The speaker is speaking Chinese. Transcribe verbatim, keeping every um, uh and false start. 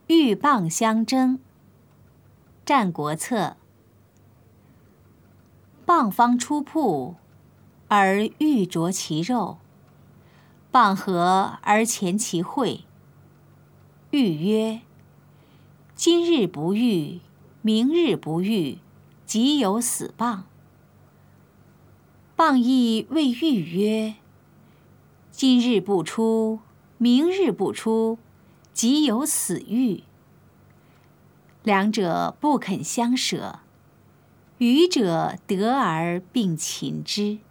鹬蚌相争。战国策。蚌方出瀑，而鹬啄其肉。蚌合而前其喙。鹬曰：今日不遇，明日不遇，即有死蚌。蚌亦谓鹬曰：今日不出，明日不出，即有死鹬。两者不肯相舍，愚者得而并擒之。